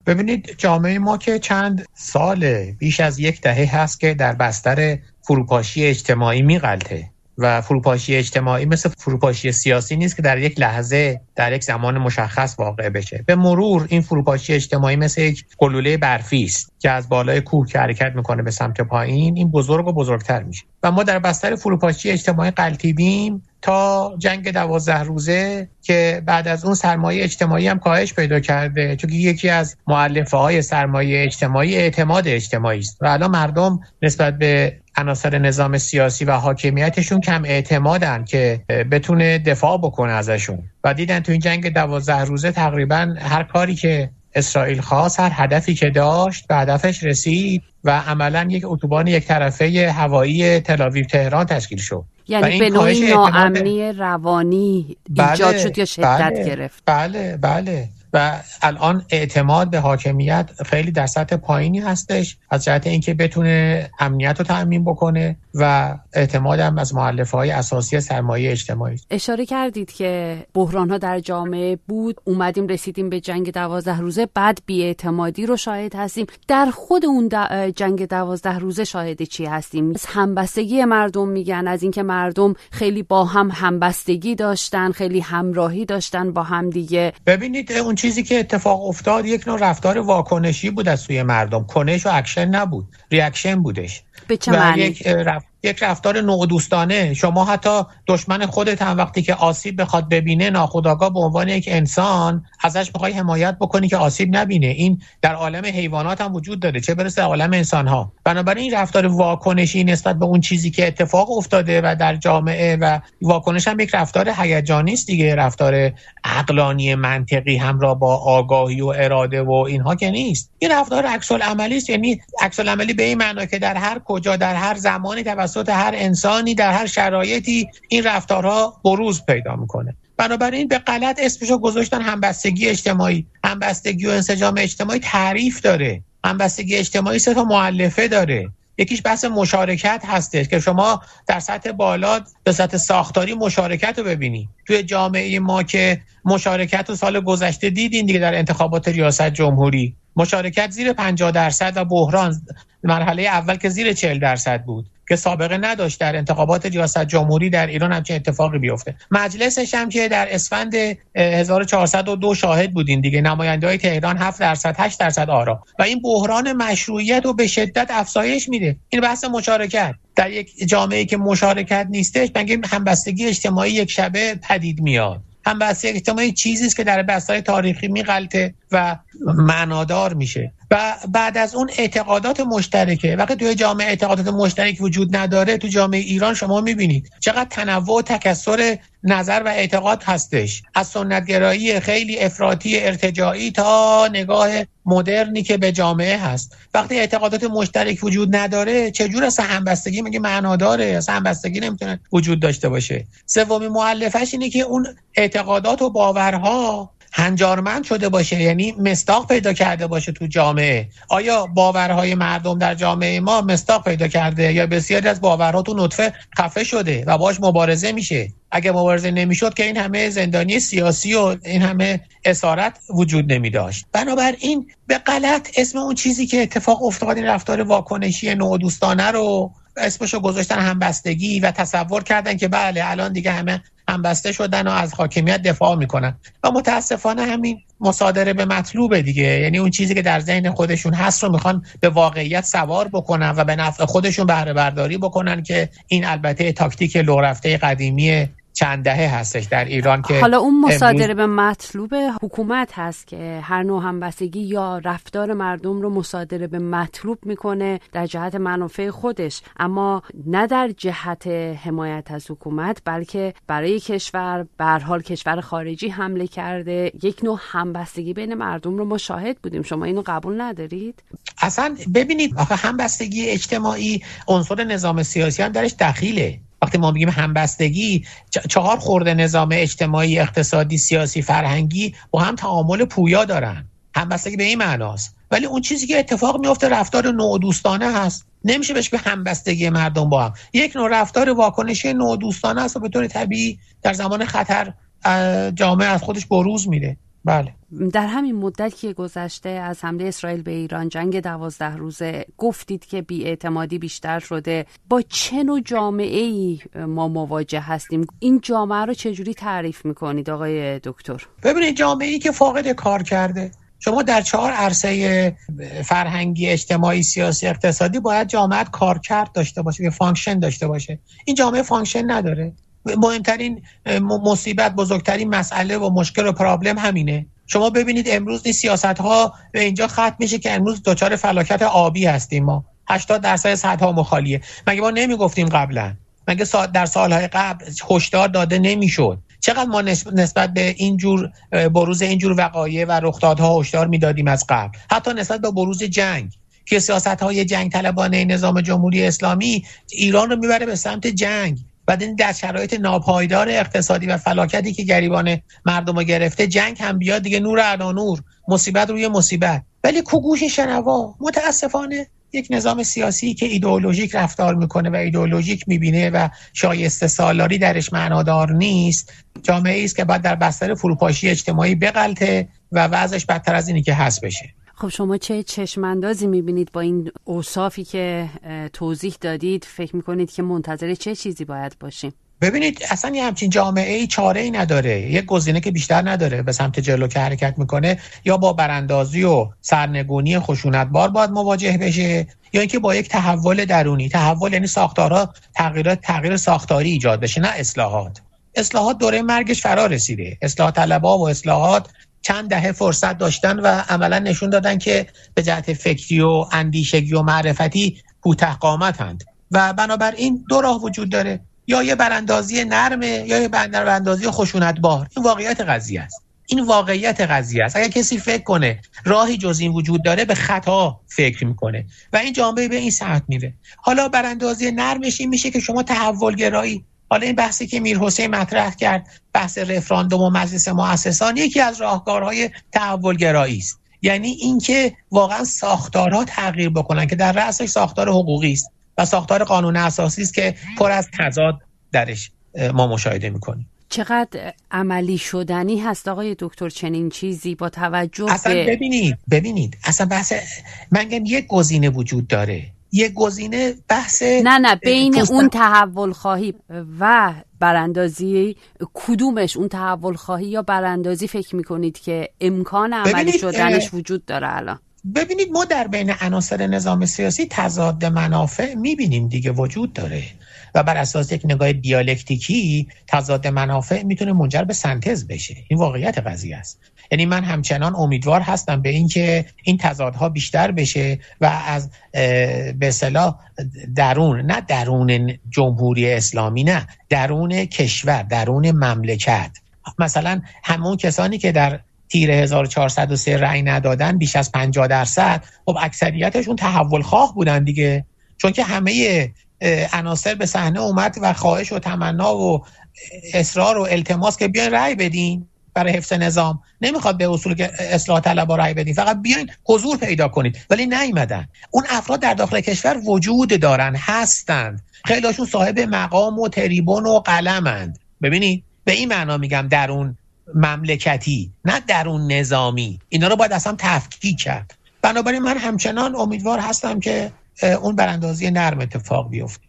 ببینید جامعه ما که چند سال، بیش از یک دهه هست که در بستر فروپاشی اجتماعی میغلطه و فروپاشی اجتماعی مثل فروپاشی سیاسی نیست که در یک لحظه در یک زمان مشخص واقع بشه. به مرور این فروپاشی اجتماعی مثل یک گلوله برفی است که از بالای کوه که حرکت میکنه به سمت پایین، این بزرگ و بزرگتر میشه و ما در بستر فروپاشی اجتماعی غلطیدیم تا جنگ 12 روزه که بعد از اون سرمایه اجتماعی هم کاهش پیدا کرده، چون یکی از مؤلفه‌های سرمایه اجتماعی اعتماد اجتماعی است و الان مردم نسبت به عناصر نظام سیاسی و حاکمیتشون کم اعتمادن که بتونه دفاع بکنه ازشون و دیدن تو این جنگ 12 روزه تقریبا هر کاری که اسرائیل خواست، هر هدفی که داشت به هدفش رسید و عملا یک اتوبان یک طرفه هوایی تل‌آویو تهران تشکیل شد. یعنی به نوعی ناامنی روانی ایجاد شد یا شدت گرفت. بله و الان اعتماد به حاکمیت خیلی در سطح پایینی هستش از جهت اینکه بتونه امنیت رو تأمین بکنه و اعتماد هم از مؤلفه‌های اساسی سرمایه اجتماعی. اشاره کردید که بحران‌ها در جامعه بود، اومدیم رسیدیم به جنگ 12 روزه، بعد بی‌اعتمادی رو شاهد هستیم. در خود اون جنگ 12 روزه شاهد چی هستیم؟ از همبستگی مردم میگن، از اینکه مردم خیلی با هم همبستگی داشتن، خیلی همراهی داشتن با هم دیگه. ببینید اون چیزی که اتفاق افتاد یک نوع رفتار واکنشی بود از سوی مردم، کنش و اکشن نبود، ریاکشن بودش. به چه معنی؟ یک رفتار نودوستانه. شما حتی دشمن خودت هم وقتی که آسیب بخواد ببینه ناخودآگاه به عنوان یک انسان ازش بخوای حمایت بکنی که آسیب نبینه. این در عالم حیوانات هم وجود داره، چه برسه عالم انسان ها. بنابراین این رفتار واکنشی نسبت به اون چیزی که اتفاق افتاده و در جامعه و واکنش هم یک رفتار هیجانی است دیگه، رفتار عقلانی منطقی همراه با آگاهی و اراده و اینها که نیست. این رفتار عکس العملی است، یعنی عکس العملی به این معنی که در هر کجا در هر زمانی توسط هر انسانی در هر شرایطی این رفتارها بروز پیدا میکنه. بنابراین به غلط اسمشو گذاشتن همبستگی اجتماعی. همبستگی و انسجام اجتماعی تعریف داره. همبستگی اجتماعی 3 تا مؤلفه داره. یکیش بحث مشارکت هستش که شما در سطح بالا به سطح ساختاری مشارکت رو ببینی. توی جامعه ما که مشارکت رو سال گذشته دیدین دیگه، در انتخابات ریاست جمهوری مشارکت زیر 50% و بحران مرحله اول که زیر 40% بود که سابقه نداشت در انتخابات ریاست جمهوری در ایران همچین اتفاقی بیفته. مجلسش هم که در اسفند 1402 شاهد بودین دیگه، نماینده‌های تهران 7% 8% آرا و این بحران مشروعیت رو به شدت افزایش میده. این بحث مشارکت در یک جامعه‌ای که مشارکت نیستش، بنگه همبستگی اجتماعی یک شبه پدید میاد. همبستگی اجتماعی چیزی است که در بستر تاریخی میغلطه و معنادار میشه و بعد از اون اعتقادات مشترکه. وقتی توی جامعه اعتقادات مشترک وجود نداره، تو جامعه ایران شما میبینید چقدر تنوع و تکثر نظر و اعتقاد هستش، از سنتگرایی خیلی افراطی ارتجاعی تا نگاه مدرنی که به جامعه هست. وقتی اعتقادات مشترک وجود نداره چجور اصلا همبستگی مگه معنا داره؟ اصلا همبستگی نمیتونه وجود داشته باشه. سومین مؤلفه‌اش اینه که اون اعتقادات و باورها هنجارمند شده باشه، یعنی مصداق پیدا کرده باشه تو جامعه. آیا باورهای مردم در جامعه ما مصداق پیدا کرده یا بسیاری از باورها تو نطفه خفه شده و باهاش مبارزه میشه؟ اگه مبارزه نمیشد که این همه زندانی سیاسی و این همه اسارت وجود نمی داشت. بنابراین به غلط اسم اون چیزی که اتفاق افتاد، این رفتار واکنشی نودوستانه رو اسمشو گذاشتن همبستگی و تصور کردن که بله الان دیگه همه همبسته شدن و از حاکمیت دفاع میکنن و متاسفانه همین مصادره به مطلوبه دیگه. یعنی اون چیزی که در ذهن خودشون هست رو میخوان به واقعیت سوار بکنن و به نفع خودشون بهره برداری بکنن که این البته تاکتیک لو رفته قدیمی چند دهه هستش در ایران که حالا اون مصادره به مطلوب حکومت هست که هر نوع همبستگی یا رفتار مردم رو مصادره به مطلوب میکنه در جهت منافع خودش، اما نه در جهت حمایت از حکومت، بلکه برای کشور به هر حال کشور خارجی حمله کرده. یک نوع همبستگی بین مردم رو ما شاهد بودیم. شما اینو قبول ندارید؟ اصلا ببینید آخه همبستگی اجتماعی عنصر نظام سیاسی هم درش دخیله. وقتی ما میگیم همبستگی، 4 خورده نظام اجتماعی، اقتصادی، سیاسی، فرهنگی با هم تعامل پویا دارن. همبستگی به این معناست. ولی اون چیزی که اتفاق میفته رفتار نودوستانه هست. نمیشه بهش بگیم همبستگی مردم با هم. یک نوع رفتار واکنشی نودوستانه است و به طور طبیعی در زمان خطر جامعه از خودش بروز میده. بله. در همین مدت که گذشته از حمله اسرائیل به ایران، جنگ 12 روزه، گفتید که بی‌اعتمادی بیشتر شده. با چه نوع جامعه‌ای ما مواجه هستیم؟ این جامعه رو چجوری تعریف میکنید آقای دکتر؟ ببینید، جامعه‌ای که فاقد کار کرده. شما در 4 عرصه فرهنگی، اجتماعی، سیاسی، اقتصادی باید جامعه کارکرد داشته باشه، یه فانکشن داشته باشه. این جامعه فانکشن نداره. مهمترین مصیبت، بزرگترین مسئله و مشکل و پرابلم همینه. شما ببینید امروز این سیاست‌ها به اینجا ختم میشه که امروز دچار فلاکت آبی هستیم. ما 80% سدها مخالیه. مگه ما نمیگفتیم قبلا؟ مگه در سالهای قبل هشدار داده نمیشد؟ چقدر ما نسبت به اینجور بروز اینجور وقایع و رخدادها هشدار میدادیم از قبل؟ حتی نسبت به بروز جنگ که سیاست‌های جنگ طلبانه نظام جمهوری اسلامی ایران رو میبره به سمت جنگ. بعد این در شرایط ناپایدار اقتصادی و فلاکتی که گریبان مردم رو گرفته، جنگ هم بیاد دیگه نور علی نور، مصیبت روی مصیبت. ولی گوش شنوا متاسفانه یک نظام سیاسی که ایدئولوژیک رفتار میکنه و ایدئولوژیک میبینه و شایسته سالاری درش معنادار نیست، جامعه است که بعد در بستر فروپاشی اجتماعی بغلطه و وضعش بدتر از اینی که هست بشه. خب شما چه چشماندازی میبینید با این اوصافی که توضیح دادید؟ فکر میکنید که منتظر چه چیزی باید باشیم؟ ببینید، اصلا یه همچین جامعه‌ای چاره‌ای نداره، یک گزینه که بیشتر نداره به سمت جلو که حرکت میکنه. یا با براندازی و سرنگونی خشونتبار باید مواجه بشه، یا اینکه با یک تحول درونی. تحول یعنی ساختارها تغییر ساختاری ایجاد بشه، نه اصلاحات دوره مرگش فرا رسیده. اصلاح طلبها و اصلاحات چند دهه فرصت داشتن و عملا نشون دادن که به جهت فکری و اندیشگی و معرفتی کوته قامتند و بنابراین دو راه وجود داره، یا یه براندازی نرمه یا یه براندازی خشونتبار. این واقعیت قضیه است. اگر کسی فکر کنه راهی جز این وجود داره، به خطا فکر میکنه و این جامعه به این سمت میره. حالا براندازی نرمش این میشه که شما تحول گرایی، حالا این بحثی که میرحسین مطرح کرد، بحث رفراندوم و مجلس مؤسسان، یکی از راهکارهای تحول گرایی است. یعنی اینکه واقعا ساختارها تغییر بکنن که در رأسش ساختار حقوقی است و ساختار قانون اساسی است که پر از تضاد درش ما مشاهده میکنیم. چقدر عملی شدنی هست آقای دکتر چنین چیزی با توجه اصلا ببینید اصلا بحث من میگم یک گزینه وجود داره، یک گزینه بحث نه بین اون تحول خواهی و براندازی، کدومش، اون تحول خواهی یا براندازی فکر میکنید که امکان عملی شدنش وجود داره الان؟ ببینید، ما در بین عناصر نظام سیاسی تضاد منافع میبینیم دیگه، وجود داره و بر اساس یک نگاه دیالکتیکی تضاد منافع میتونه منجر به سنتز بشه. این واقعیت قضیه است. یعنی من همچنان امیدوار هستم به این که این تضادها بیشتر بشه و از به اصطلاح نه درون جمهوری اسلامی، نه درون کشور، درون مملکت، مثلا همون کسانی که در تیر 1403 رأی ندادن بیش از 50%، خب اکثریتشون تحول خواه بودن دیگه، چون که همه عناصر به صحنه اومد و خواهش و تمنا و اصرار و التماس که بیاین رأی بدین برای حفظ نظام. نمیخواد به اصول اصلاح طلبها رأی بدین، فقط بیاین حضور پیدا کنید. ولی نیومدن. اون افراد در داخل کشور وجود دارن، هستند، خیلیشون صاحب مقام و تریبون و قلمند. ببینید، به این معنا میگم درون مملکتی، نه درون نظامی. اینا رو باید اصلا تفکیک کرد. بنابراین من همچنان امیدوار هستم که اون براندازی نرم اتفاق بیفته.